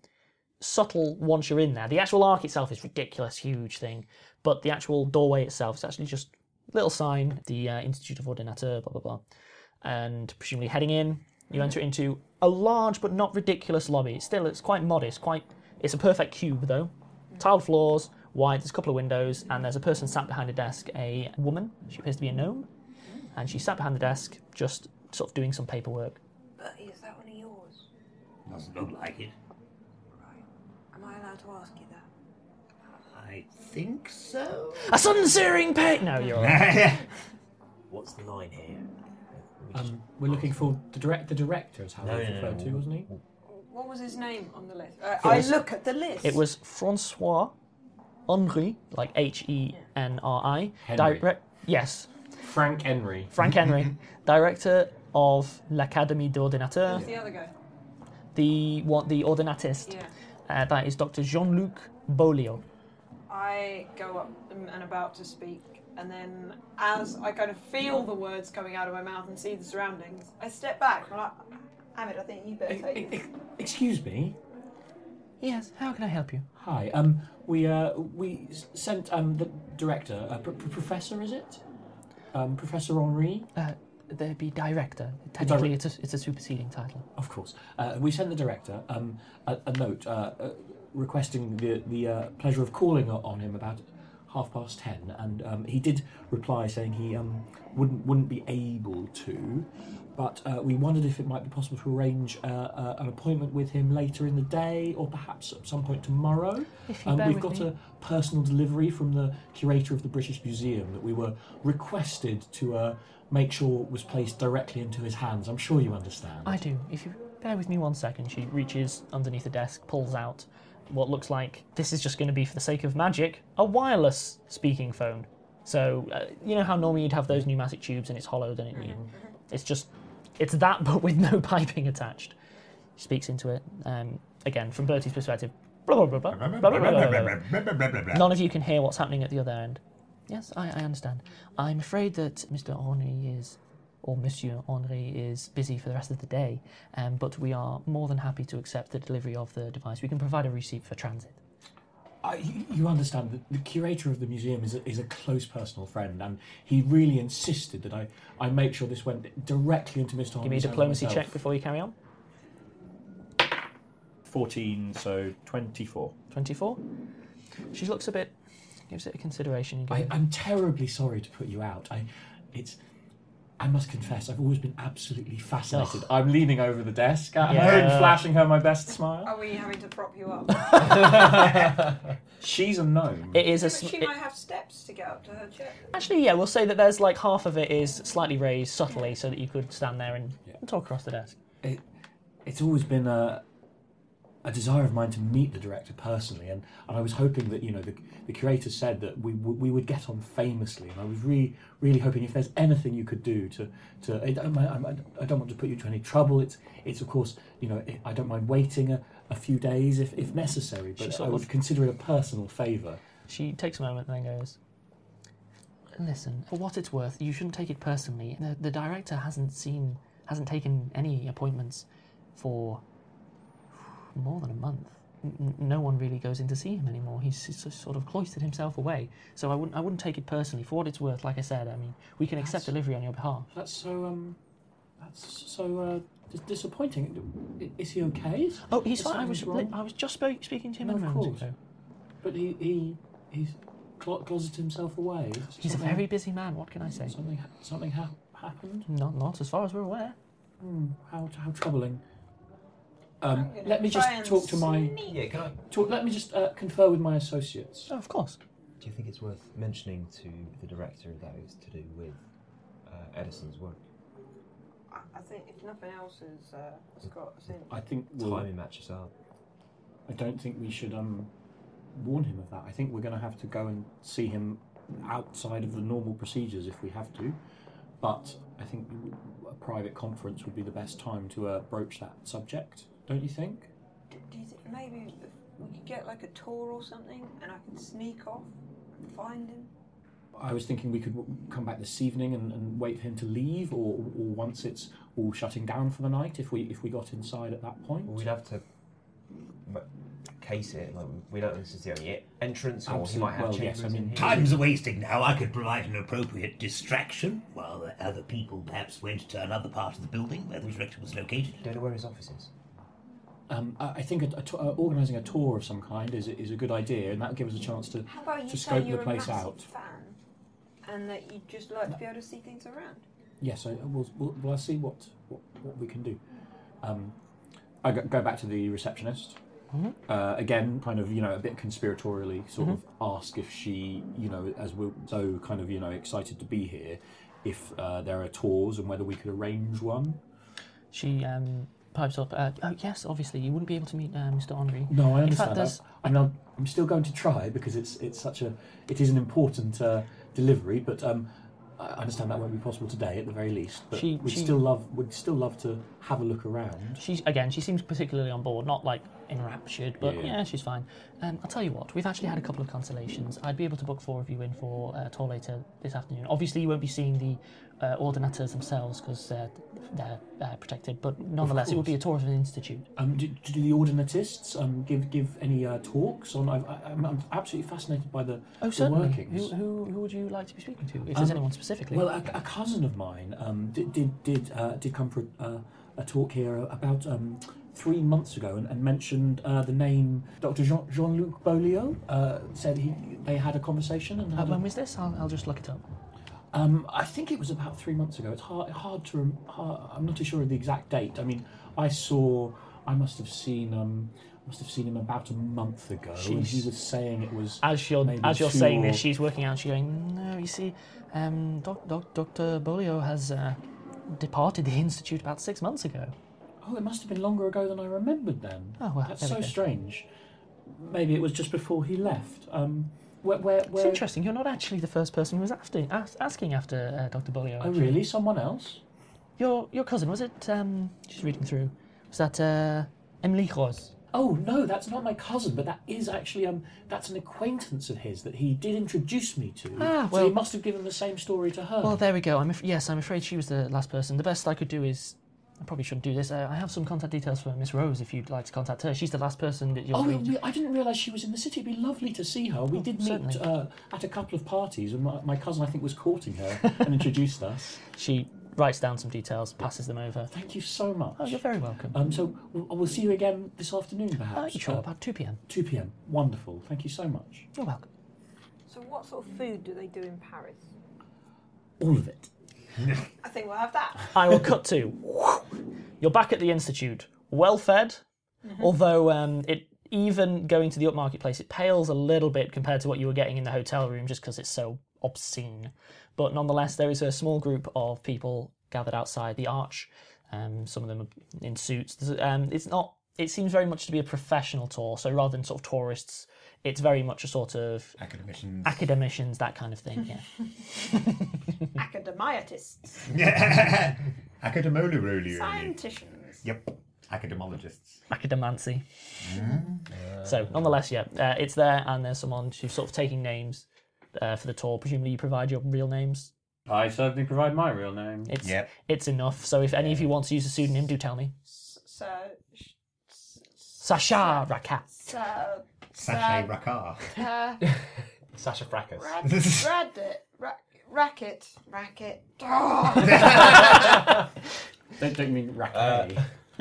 subtle once you're in there. The actual arc itself is ridiculous, huge thing, but the actual doorway itself is actually just a little sign, the Institute of Ordinateur, blah, blah, blah. And presumably heading in, you enter into a large but not ridiculous lobby. It's quite modest, it's a perfect cube though. Tiled floors, wide, there's a couple of windows, and there's a person sat behind a desk, a woman, she appears to be a gnome. And she sat behind the desk, just sort of doing some paperwork. Bertie, is that one of yours? Doesn't look like it. Right. Am I allowed to ask you that? I think so. A sudden searing pain! No, you're all right. What's the line here? We're looking for the director, is how No, he was no, no, referred to, no. wasn't he? What was his name on the list? I look at the list. It was Francois Henri, like Henri. Henry. Yes, Frank Henry. Frank Henry, director of l'Académie d'Ordinateur. Who's the other guy? The ordinatist. Yeah. That is Dr. Jean-Luc Beaulieu. I go up and about to speak, and then as I kind of feel the words coming out of my mouth and see the surroundings, I step back. I'm like, Ahmed, I think you better take it. Excuse me. Yes, how can I help you? Hi. We sent the director, Professor, is it? Professor Henri. There'd be director. Technically, it's a superseding title. Of course. We sent the director a note requesting the pleasure of calling on him about 10:30, and he did reply saying he wouldn't be able to, but we wondered if it might be possible to arrange an appointment with him later in the day, or perhaps at some point tomorrow. If you bear We've with got me. a personal delivery from the curator of the British Museum that we were requested to make sure was placed directly into his hands. I'm sure you understand. I do. If you bear with me 1 second, she reaches underneath the desk, pulls out what looks like, this is just going to be for the sake of magic, a wireless speaking phone. So, you know how normally you'd have those pneumatic tubes and it's hollowed and it's that but with no piping attached. She speaks into it. Again, from Bertie's perspective, blah, blah, blah, blah, blah, blah, blah, blah. None of you can hear what's happening at the other end. Yes, I understand. I'm afraid that Mr. Henri or Monsieur Henri is busy for the rest of the day, but we are more than happy to accept the delivery of the device. We can provide a receipt for transit. You understand that the curator of the museum is a close personal friend, and he really insisted that I make sure this went directly into Mr. Give me a Henri's hands diplomacy myself. check before you carry on. 14, so 24. 24. She looks a bit, gives it a consideration. I'm terribly sorry to put you out. I must confess, I've always been absolutely fascinated. I'm leaning over the desk at her Yeah. and flashing her my best smile. Are we having to prop you up? She's a gnome. It is Yeah, a. but she might have steps to get up to her chair. Actually, yeah, we'll say that there's like half of it is slightly raised subtly, so that you could stand there and talk across the desk. It's always been a desire of mine to meet the director personally, and I was hoping that the curator said that we would get on famously, and I was really hoping if there's anything you could do to I don't want to put you to any trouble. It's of course I don't mind waiting a few days if necessary, but I would consider it a personal favour. She takes a moment and then goes, "Listen, for what it's worth, you shouldn't take it personally. The director hasn't taken any appointments for more than a month. No one really goes in to see him anymore. He's just sort of cloistered himself away. So I wouldn't take it personally. For what it's worth, like I said, I mean, we can accept delivery on your behalf." That's so disappointing. Is he okay? Oh, he's Is fine. I something wrong? was just speaking to him No, a of moment course. ago. But he's closeted himself away. He's a very busy man. What can I say? Something happened. Not as far as we're aware. How troubling. I'm gonna Let me try just and talk to my. sneak. Yeah, can I? Let me just confer with my associates. Oh, of course. Do you think it's worth mentioning to the director that it's to do with Edison's work? I think if nothing else has got us in. I think Timing matches up. I don't think we should warn him of that. I think we're going to have to go and see him outside of the normal procedures if we have to. But I think a private conference would be the best time to broach that subject. Don't you think? Do you think maybe if we could get like a tour or something, and I can sneak off, find him? I was thinking we could come back this evening and wait for him to leave, or once it's all shutting down for the night, if we got inside at that point. Well, we'd have to case it. Like, we don't necessarily entrance, or Absolutely. he might have Well, chambers yes, I mean, in here. Time's wasting now. I could provide an appropriate distraction while the other people perhaps went to another part of the building where the director was located. Don't know where his office is. I think organising a tour of some kind is a good idea, and that'll give us a chance to How about you say scope you're the place a massive out. fan, and that you'd just like to be able to see things around? Yes, we'll see what we can do. I go back to the receptionist. Again, kind of, a bit conspiratorially sort of ask if she, as we're so kind of, excited to be here, if there are tours and whether we could arrange one. She pipes up. Oh yes, obviously you wouldn't be able to meet Mr. Henri. No, I In fact, understand there's that. I mean, I'm still going to try because it is an important delivery, but I understand that won't be possible today at the very least. But we'd still love to have a look around. She seems particularly on board, not like enraptured, but yeah she's fine. I'll tell you what, we've actually had a couple of cancellations. I'd be able to book 4 of you in for a tour later this afternoon. Obviously, you won't be seeing the ordinators themselves because they're protected, but nonetheless, it would be a tour of an institute. Do the ordinatists give any talks on? I'm absolutely fascinated by the Certainly. workings. Who would you like to be speaking to? If there's anyone specifically. Well, a cousin of mine did come for a talk here about 3 months ago and mentioned the name Dr. Jean-Luc Beaulieu. Said they had a conversation. And when was this? I'll just look it up. I think it was about 3 months ago. It's hard to. I'm not too sure of the exact date. I mean, I must have seen him about a month ago, and he was saying it was. As you're saying this, she's working out. She's going, no, you see, Dr. Beaulieu has departed the institute about 6 months ago. Oh, it must have been longer ago than I remembered then. Oh, well, that's there we so go. strange. Maybe it was just before he left. Where? It's interesting. You're not actually the first person who was asking after Dr. Beaulieu. Oh, really? Someone else? Your cousin, was it? Just reading through. Was that Emily Rose? Oh no, that's not my cousin, but that is actually that's an acquaintance of his that he did introduce me to. Ah, so well- he must have given the same story to her. Well, there we go. I'm afraid she was the last person. The best I could do is. I probably shouldn't do this. I have some contact details for Miss Rose if you'd like to contact her. She's the last person that you'll read. I didn't realise she was in the city. It'd be lovely to see her. We did meet certainly. at a couple of parties, and my cousin, I think, was courting her and introduced us. She writes down some details, passes them over. Thank you so much. Oh, you're very welcome. So we'll see you again this afternoon, perhaps. Sure, about 2 p.m. 2 p.m. Wonderful. Thank you so much. You're welcome. So what sort of food do they do in Paris? All of it. I think we'll have that. I will cut to. You're back at the Institute, well fed, although even going to the upmarket place, it pales a little bit compared to what you were getting in the hotel room just because it's so obscene. But nonetheless, there is a small group of people gathered outside the arch. Some of them are in suits. It seems very much to be a professional tour, so rather than sort of tourists, it's very much a sort of academicians, that kind of thing, yeah. Academiatists. Academoluroli. Scienticians. Yep. Academologists. Academancy. So, nonetheless, yeah, it's there, and there's someone who's sort of taking names for the tour. Presumably you provide your real names. I certainly provide my real name. It's enough, so if any of you want to use a pseudonym, do tell me. Sacha Rakat. Sachet Rakar. Sasha Fracas. Racket. Don't mean racket.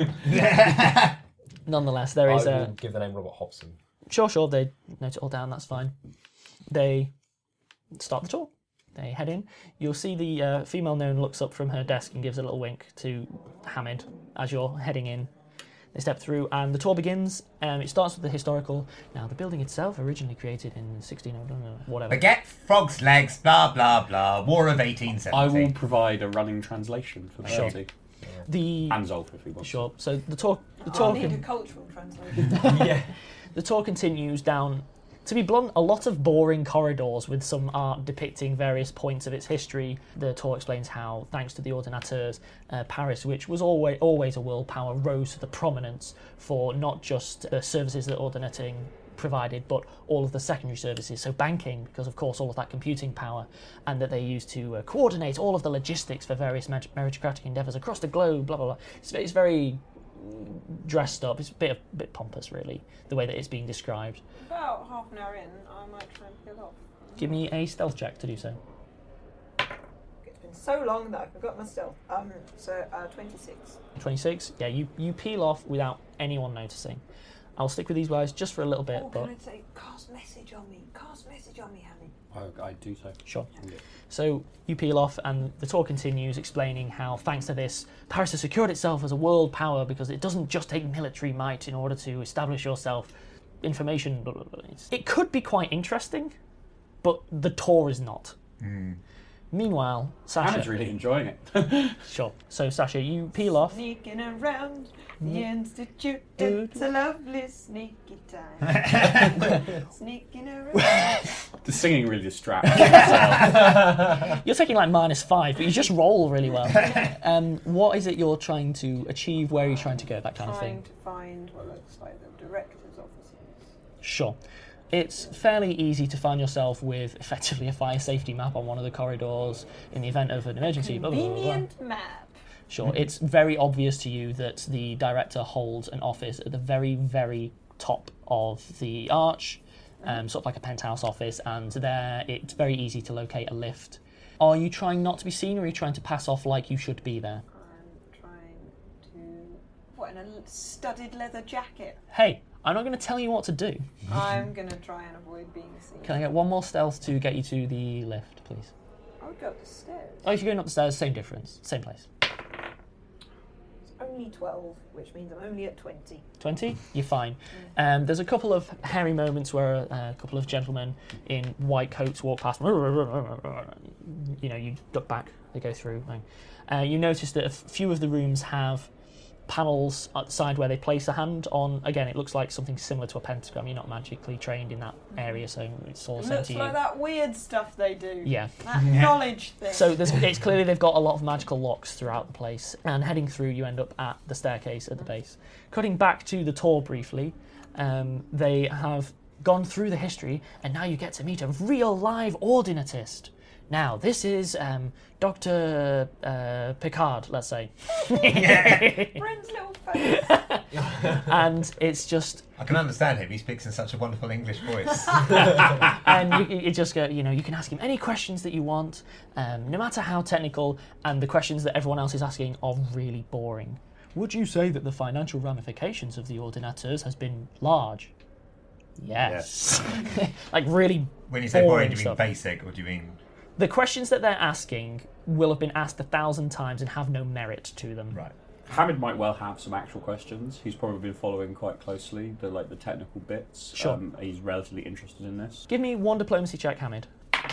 Nonetheless, there is I will give the name Robert Hobson. Sure, they note it all down, that's fine. They start the tour. They head in. You'll see the female gnome looks up from her desk and gives a little wink to Hamid as you're heading in. They step through and the tour begins. It starts with the historical. Now, the building itself, originally created in 1600, whatever. Forget frogs' legs, blah, blah, blah. War of 1870. I will provide a running translation for Bertie. And Zolf if he wants. Sure. So the tour I need a cultural translation. Yeah. The tour continues down, to be blunt, a lot of boring corridors with some art depicting various points of its history. The tour explains how, thanks to the Ordinateurs, Paris, which was always a world power, rose to the prominence for not just the services that Ordinating provided, but all of the secondary services, so banking, because of course all of that computing power, and that they used to coordinate all of the logistics for various meritocratic endeavours across the globe, blah, blah, blah. It's very dressed up. It's a bit pompous, really, the way that it's being described. About half an hour in, I might try and peel off. Give me a stealth check to do so. It's been so long that I forgot my stealth. 26. 26? Yeah, you peel off without anyone noticing. I'll stick with these guys just for a little bit. Can I say, cast message on me, Hamid? I do so. Sure. So you peel off and the tour continues explaining how, thanks to this, Paris has secured itself as a world power because it doesn't just take military might in order to establish yourself. Information, blah, blah, blah. It could be quite interesting, but the tour is not. Meanwhile, Sasha... Hamid's really enjoying it. Sure. So, Sasha, you peel off. Sneaking around the Institute, it's a lovely sneaky time. Sneaking around. The singing really distracts. You're taking like -5, but you just roll really well. What is it you're trying to achieve? Where are you trying to go? That kind of thing. Trying to find what looks like the director's offices. Sure. It's fairly easy to find yourself with effectively a fire safety map on one of the corridors in the event of an emergency. Convenient map. Sure, it's very obvious to you that the director holds an office at the very, very top of the arch, sort of like a penthouse office, and there it's very easy to locate a lift. Are you trying not to be seen, or are you trying to pass off like you should be there? I'm trying to... What, in a studded leather jacket? Hey, I'm not going to tell you what to do. I'm going to try and avoid being seen. Can I get one more stealth to get you to the lift, please? I would go up the stairs. Oh, if you're going up the stairs, same difference, same place. It's only 12, which means I'm only at 20. 20? You're fine. There's a couple of hairy moments where a couple of gentlemen in white coats walk past. You know, you duck back, they go through. You notice that a few of the rooms have panels at the side where they place a hand on. Again, it looks like something similar to a pentagram. You're not magically trained in that area, so it's all sent to you. Looks like that weird stuff they do. Yeah. That knowledge thing. So it's clearly they've got a lot of magical locks throughout the place. And heading through, you end up at the staircase at the base. Cutting back to the tour briefly, they have gone through the history, and now you get to meet a real live Ordinatist. Now, this is Dr. Picard, let's say. Brent's little face. And it's just... I can understand him. He speaks in such a wonderful English voice. And you just go, you know, you can ask him any questions that you want, no matter how technical, and the questions that everyone else is asking are really boring. Would you say that the financial ramifications of the Ordinateurs has been large? Yes. Like really When you say boring, do you mean stuff. basic, or do you mean... The questions that they're asking will have been asked 1,000 times and have no merit to them. Right. Hamid might well have some actual questions. He's probably been following quite closely the technical bits. Sure. He's relatively interested in this. Give me one diplomacy check, Hamid.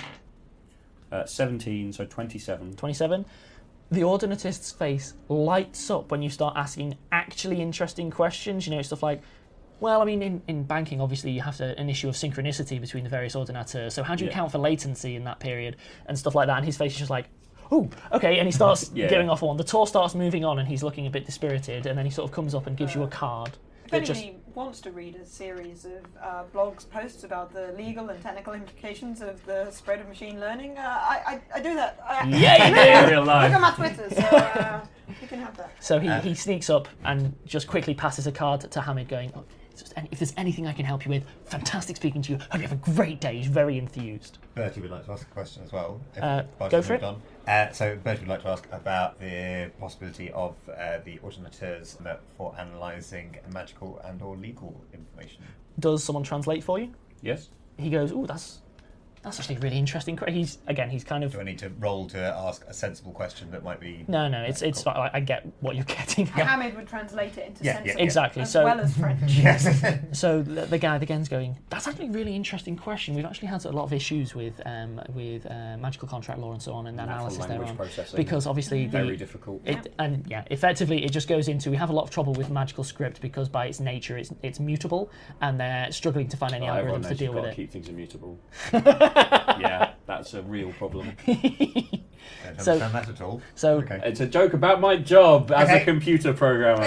17, so 27. 27. The ordinatist's face lights up when you start asking actually interesting questions. You know, stuff like, well, I mean, in banking, obviously, you have an issue of synchronicity between the various ordinateurs. So how do you account for latency in that period and stuff like that? And his face is just like, oh, okay. And he starts going off on. The tour starts moving on and he's looking a bit dispirited. And then he sort of comes up and gives you a card. If anybody wants to read a series of blogs, posts about the legal and technical implications of the spread of machine learning, I do that. Yeah, you do! Real life. Look at my Twitter, so you can have that. So he sneaks up and just quickly passes a card to Hamid going, oh, if there's anything I can help you with, fantastic speaking to you. Hope you have a great day. He's very enthused. Bertie would like to ask a question as well. Go for it. So Bertie would like to ask about the possibility of the ordinateurs for analysing magical and or legal information. Does someone translate for you? Yes. He goes, oh, that's actually a really interesting question. He's kind of... Do I need to roll to ask a sensible question that might be... No, it's fine. I get what you're getting. Hamid would translate it into sensible, exactly. as well as French. So the guy again's going, that's actually a really interesting question. We've actually had a lot of issues with magical contract law and so on and analysis thereon. Because obviously... Very difficult. Effectively it just goes into, we have a lot of trouble with magical script because by its nature it's mutable and they're struggling to find any algorithms to deal with it. Keep things immutable. Yeah, that's a real problem. I don't understand that at all. So okay. It's a joke about my job as a computer programmer.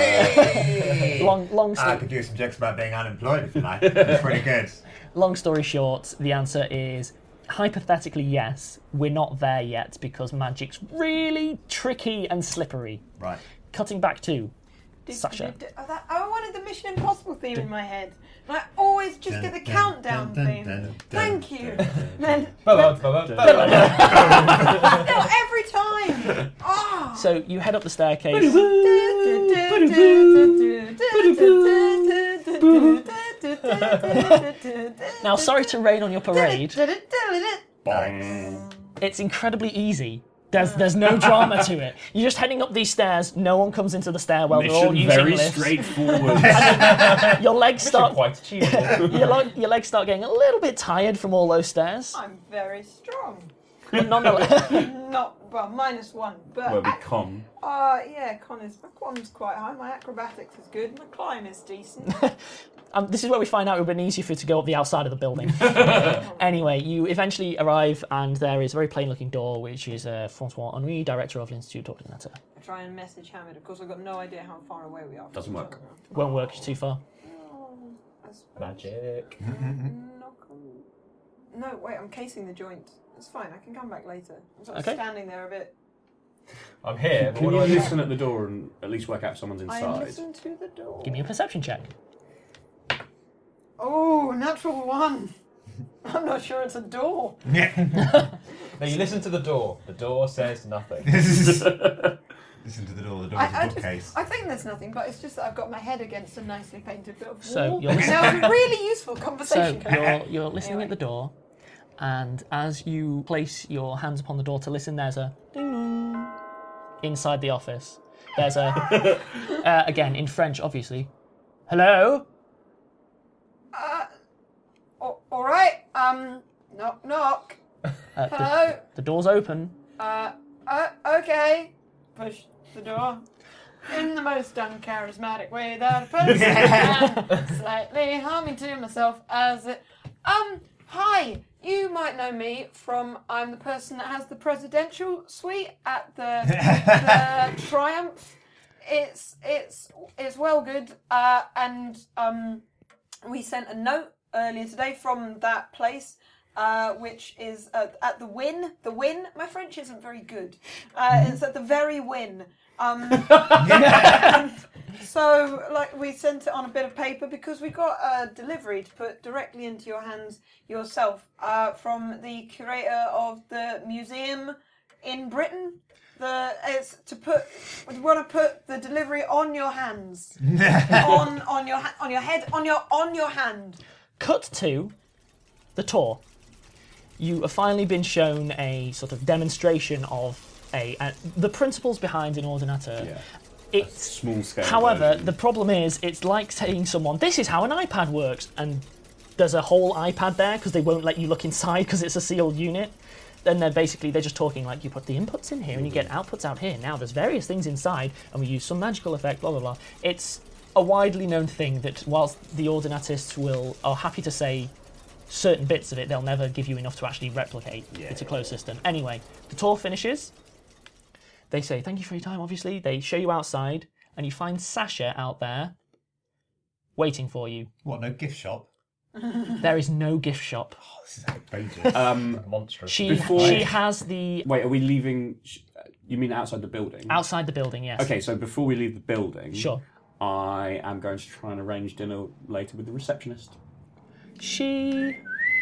Long story. I could do some jokes about being unemployed if you like. It's pretty good. Long story short, the answer is hypothetically yes. We're not there yet because magic's really tricky and slippery. Right. Cutting back to Sasha. I wanted the Mission Impossible theme in my head. And I always just get the countdown theme. Thank you. Then no, every time. Oh. So you head up the staircase. Now, sorry to rain on your parade. It's incredibly easy. There's no drama to it. You're just heading up these stairs. No one comes into the stairwell. They're all using very lifts. straightforward. Your legs start quite achievable. your legs start getting a little bit tired from all those stairs. I'm very strong. But nonetheless, -1. But Where we con. yeah, con's quite high. My acrobatics is good. My climb is decent. this is where we find out it would have been easier for you to go up the outside of the building. Anyway, you eventually arrive, and there is a very plain-looking door, which is Francois Henri, director of l'Institut d'Ordinateur. I try and message Hamid. Of course, I've got no idea how far away we are. Doesn't work. Won't work, it's too far. Magic. No, wait, I'm casing the joint. It's fine, I can come back later. I'm sort of Okay. standing there a bit. I'm here. But Can what you do I do? listen at the door and at least work out if someone's I inside? listen to the door. Give me a perception check. Oh, natural 1. I'm not sure it's a door. No, you listen to the door. The door says nothing. Listen to the door. The door's a bookcase. I think there's nothing, but it's just that I've got my head against a nicely painted bit of wall. So you're listening. Now it's a really useful So conversation. you're listening Anyway. at the door, and as you place your hands upon the door to listen, there's a ding dong inside the office. There's a again in French, obviously. Hello. All right. Knock, knock. Hello. The door's open. Okay. Push the door in the most uncharismatic way that a person can. Slightly humming to myself as it. Hi. You might know me from I'm the person that has the presidential suite at the Triumph. It's well good. And we sent a note earlier today from that place. Which is at the Win. The Win. My French isn't very good. It's at the very Win. So, like, we sent it on a bit of paper because we got a delivery to put directly into your hands yourself from the curator of the museum in Britain. It's to put. We want to put the delivery on your hands, on your head, on your hand. Cut to the tour. You have finally been shown a sort of demonstration of the principles behind an ordinateur. Yeah. It's Small scale. However, version. the problem is, it's like saying someone, this is how an iPad works, and there's a whole iPad there because they won't let you look inside because it's a sealed unit. Then they're just talking like, you put the inputs in here and you get outputs out here. Now there's various things inside and we use some magical effect, blah, blah, blah. It's a widely known thing that whilst the ordinatists are happy to say certain bits of it, they'll never give you enough to actually replicate. It's a closed system. Anyway, the tour finishes. They say, thank you for your time, obviously. They show you outside, and you find Sasha out there waiting for you. What, no gift shop? There is no gift shop. Oh, this is outrageous. Monstrous. She has the... Wait, are we leaving... You mean outside the building? Outside the building, yes. Okay, so before we leave the building... Sure. I am going to try and arrange dinner later with the receptionist. She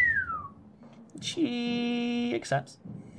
accepts.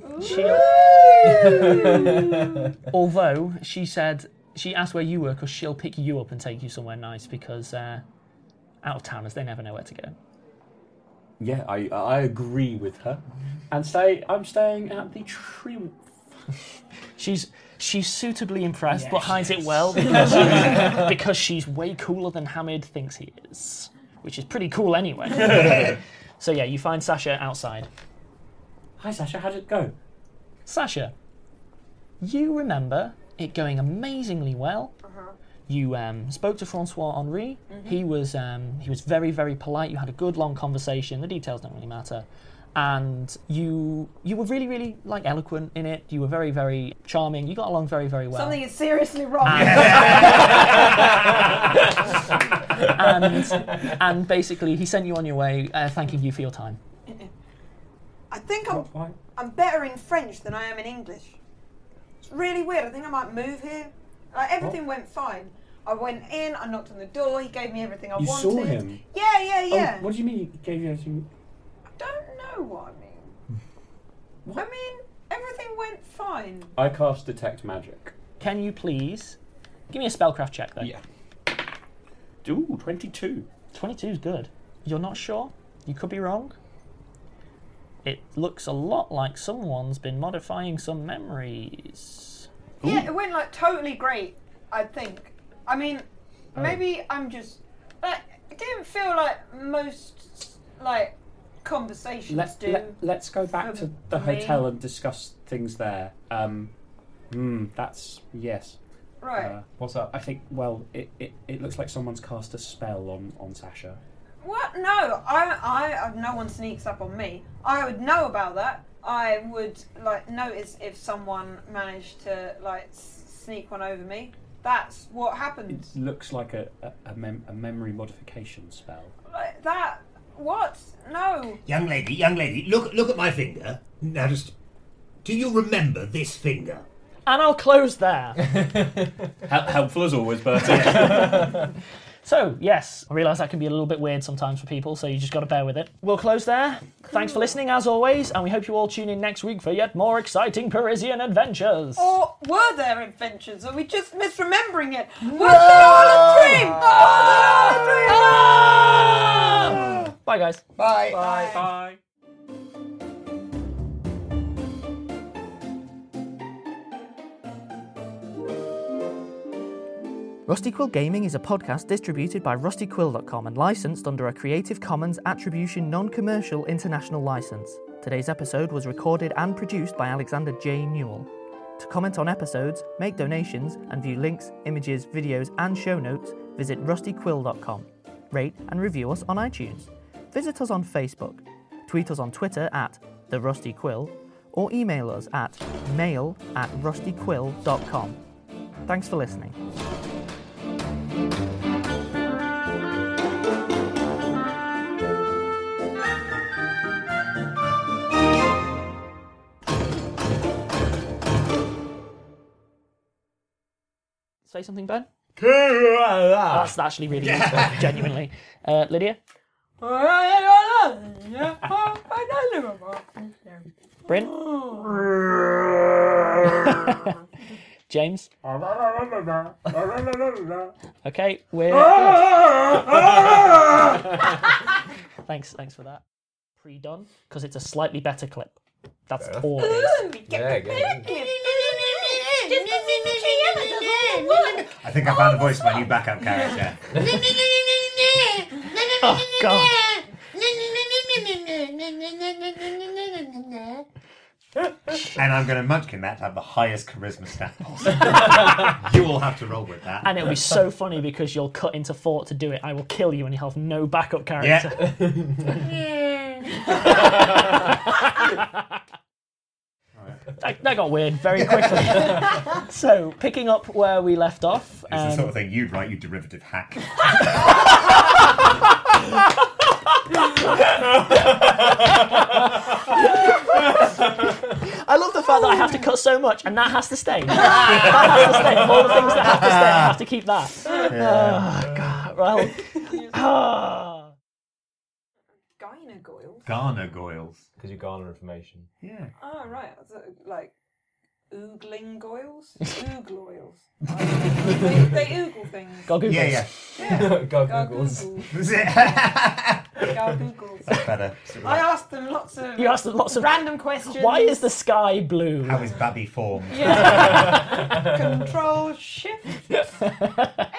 Although she asked where you were because she'll pick you up and take you somewhere nice because out of towners, they never know where to go. Yeah, I agree with her, and I'm staying at the Triumph. She's suitably impressed, but hides it well because she's way cooler than Hamid thinks he is, which is pretty cool anyway. So yeah, you find Sasha outside. Hi Sasha, how did it go? Sasha, you remember it going amazingly well. You spoke to Francois Henri. He was very, very polite. You had a good long conversation. The details don't really matter. And you were really, really eloquent in it. You were very, very charming. You got along very, very well. Something is seriously wrong. And basically, he sent you on your way, thanking you for your time. I think I'm better in French than I am in English. It's really weird. I think I might move here. Everything went fine. I went in, I knocked on the door, he gave me everything I wanted. You saw him? Yeah. Oh, what do you mean he gave you everything? I don't know what I mean. I mean, everything went fine. I cast Detect Magic. Can you please give me a spellcraft check, though? Yeah. Ooh, 22. 22 is good. You're not sure? You could be wrong. It looks a lot like someone's been modifying some memories. Yeah, it went totally great, I think. I mean, maybe I'm just... it didn't feel like most, conversations do. Let's go back to the hotel and discuss things there. That's... Yes. Right. What's up? I think, it looks like someone's cast a spell on Sasha. What? No, no one sneaks up on me. I would know about that. I would, notice if someone managed to, sneak one over me. That's what happens. It looks like a memory modification spell. Like that? What? No. Young lady, look at my finger. Now just... Do you remember this finger? And I'll close there. Helpful as always, Bertie. So, yes, I realise that can be a little bit weird sometimes for people, so you just got to bear with it. We'll close there. Cool. Thanks for listening, as always, and we hope you all tune in next week for yet more exciting Parisian adventures. Or were there adventures? Are we just misremembering it? Was it all a dream? Bye, guys. Bye. Bye. Rusty Quill Gaming is a podcast distributed by rustyquill.com and licensed under a Creative Commons Attribution Non-Commercial International License. Today's episode was recorded and produced by Alexander J. Newell. To comment on episodes, make donations, and view links, images, videos, and show notes, visit rustyquill.com. Rate and review us on iTunes. Visit us on Facebook. Tweet us on Twitter at @TheRustyQuill or email us at mail@rustyquill.com. Thanks for listening. Say something, Ben? That's actually really useful, genuinely. Lydia? Bryn? James? Okay, we're good. Thanks for that. pre-done because it's a slightly better clip. That's all it is. Yeah, good. I think I found the voice of my new backup character. Oh God. And I'm going to munchkin that to have the highest charisma stat possible. You will have to roll with that. And it'll be so funny because you'll cut into Fort to do it. I will kill you and you'll have no backup character. That got weird very quickly. So, picking up where we left off. It's the sort of thing you'd write, you derivative hack. I love the fact that I have to cut so much and that has to stay. That has to stay. All the things that have to stay, I have to keep that. Oh, God. Well. Gynogoyles? Garnagoyles. Because you garner information. Yeah. Oh, right. Like, oogling goyles? Oogloyles. They oogle things. Go Googles. Yeah. Go Googles. Was it? Googles. That's better. I asked them lots of You asked them lots of random questions. Why is the sky blue? How is Babby formed? Yeah. Control shift.